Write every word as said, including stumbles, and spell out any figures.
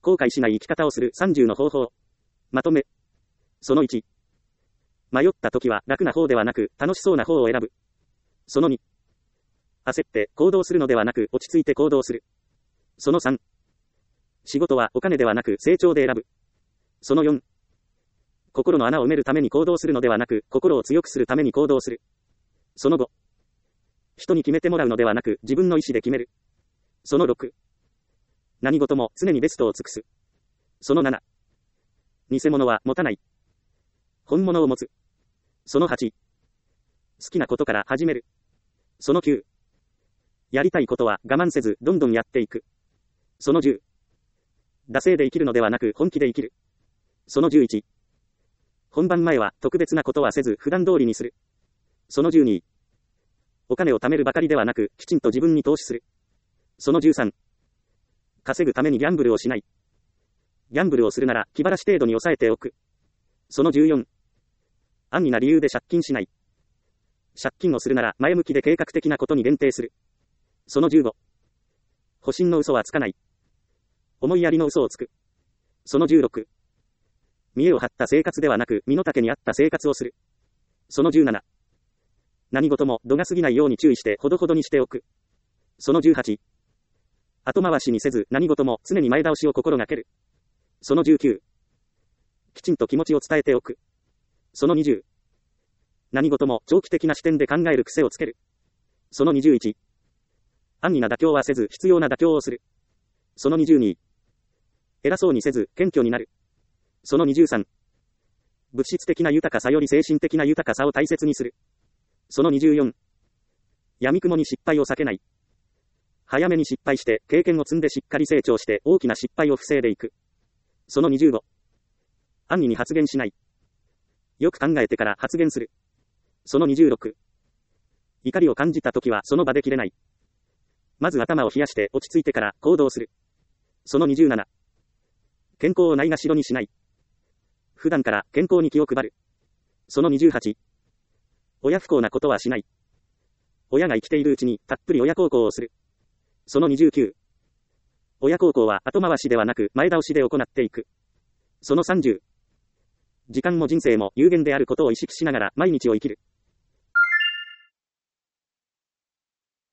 後悔しない生き方をするさんじゅうの方法。まとめ。そのいち。迷った時は楽な方ではなく楽しそうな方を選ぶ。そのに。焦って行動するのではなく落ち着いて行動する。そのさん。仕事はお金ではなく成長で選ぶ。そのよん。心の穴を埋めるために行動するのではなく心を強くするために行動する。そのご。人に決めてもらうのではなく自分の意思で決める。そのろく。何事も常にベストを尽くす。そのなな。偽物は持たない。本物を持つ。そのはち。好きなことから始める。そのきゅう。やりたいことは我慢せずどんどんやっていく。そのじゅう。惰性で生きるのではなく本気で生きる。そのじゅういち。本番前は特別なことはせず普段通りにする。そのじゅうに。お金を貯めるばかりではなくきちんと自分に投資する。そのじゅうさん。稼ぐためにギャンブルをしない。ギャンブルをするなら気晴らし程度に抑えておく。そのじゅうよん。安易な理由で借金しない。借金をするなら前向きで計画的なことに限定する。そのじゅうご。保身の嘘はつかない。思いやりの嘘をつく。そのじゅうろく。見栄を張った生活ではなく身の丈に合った生活をする。そのじゅうなな。何事も度が過ぎないように注意してほどほどにしておく。そのじゅうはち。後回しにせず何事も常に前倒しを心がける。そのじゅうきゅう。きちんと気持ちを伝えておく。そのにじゅう。何事も長期的な視点で考える癖をつける。そのにじゅういち。安易な妥協はせず必要な妥協をする。そのにじゅうに。偉そうにせず謙虚になる。そのにじゅうさん。物質的な豊かさより精神的な豊かさを大切にする。そのにじゅうよん。闇雲に失敗を避けない。早めに失敗して経験を積んでしっかり成長して大きな失敗を防いでいく。そのにじゅうご。安易に発言しない。よく考えてから発言する。そのにじゅうろく。怒りを感じたときはその場で切れない。まず頭を冷やして落ち着いてから行動する。そのにじゅうなな。健康をないがしろにしない。普段から健康に気を配る。そのにじゅうはち。親不孝なことはしない。親が生きているうちにたっぷり親孝行をする。そのにじゅうきゅう。親孝行は後回しではなく前倒しで行っていく。そのさんじゅう。時間も人生も有限であることを意識しながら毎日を生きる。